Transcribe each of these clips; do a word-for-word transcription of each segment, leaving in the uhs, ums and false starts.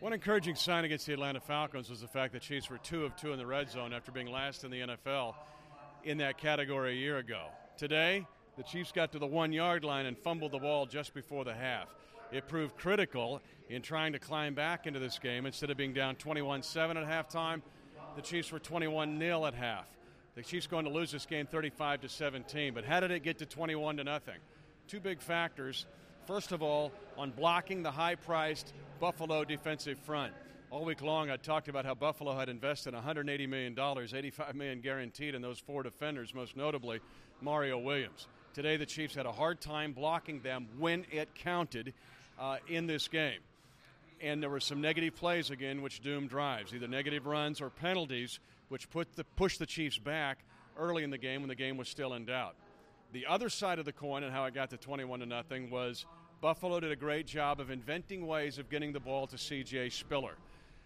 One encouraging sign against the Atlanta Falcons was the fact that Chiefs were two of two in the red zone after being last in the N F L in that category a year ago. Today, the Chiefs got to the one-yard line and fumbled the ball just before the half. It proved critical in trying to climb back into this game. Instead of being down twenty-one seven at halftime, the Chiefs were twenty-one nil at half. The Chiefs going to lose this game thirty-five to seventeen. But how did it get to twenty-one to nothing? Two big factors. First of all, on blocking the high-priced Buffalo defensive front. All week long, I talked about how Buffalo had invested one hundred eighty million dollars, eighty-five million dollars guaranteed in those four defenders, most notably Mario Williams. Today, the Chiefs had a hard time blocking them when it counted uh, in this game. And there were some negative plays again, which doomed drives, either negative runs or penalties, which put the, pushed the Chiefs back early in the game when the game was still in doubt. The other side of the coin and how it got to twenty-one to nothing was Buffalo did a great job of inventing ways of getting the ball to C J Spiller.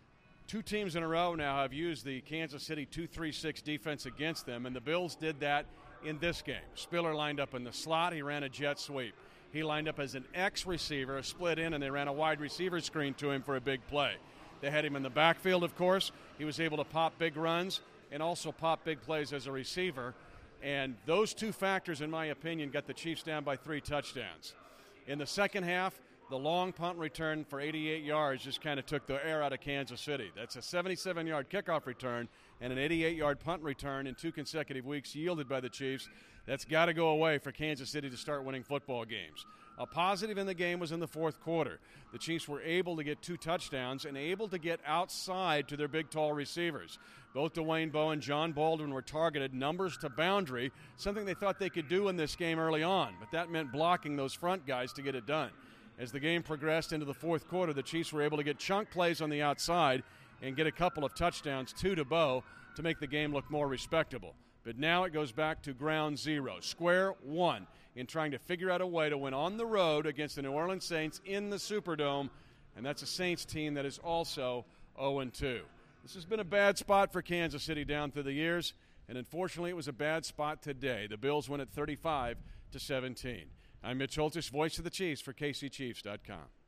Two teams in a row now have used the Kansas City two three six defense against them, and the Bills did that in this game. Spiller lined up in the slot. He ran a jet sweep. He lined up as an X receiver, a split in, and they ran a wide receiver screen to him for a big play. They had him in the backfield, of course. He was able to pop big runs and also pop big plays as a receiver. And those two factors, in my opinion, got the Chiefs down by three touchdowns. In the second half, the long punt return for eighty-eight yards just kind of took the air out of Kansas City. That's a seventy-seven-yard kickoff return and an eighty-eight-yard punt return in two consecutive weeks yielded by the Chiefs. That's got to go away for Kansas City to start winning football games. A positive in the game was in the fourth quarter. The Chiefs were able to get two touchdowns and able to get outside to their big, tall receivers. Both Dwayne Bowe and John Baldwin were targeted numbers to boundary, something they thought they could do in this game early on, but that meant blocking those front guys to get it done. As the game progressed into the fourth quarter, the Chiefs were able to get chunk plays on the outside and get a couple of touchdowns, two to Bowe, to make the game look more respectable. But now it goes back to ground zero, square one, in trying to figure out a way to win on the road against the New Orleans Saints in the Superdome, and that's a Saints team that is also oh and two. This has been a bad spot for Kansas City down through the years, and unfortunately it was a bad spot today. The Bills win at thirty-five to seventeen. I'm Mitch Holtis, voice of the Chiefs for K C Chiefs dot com.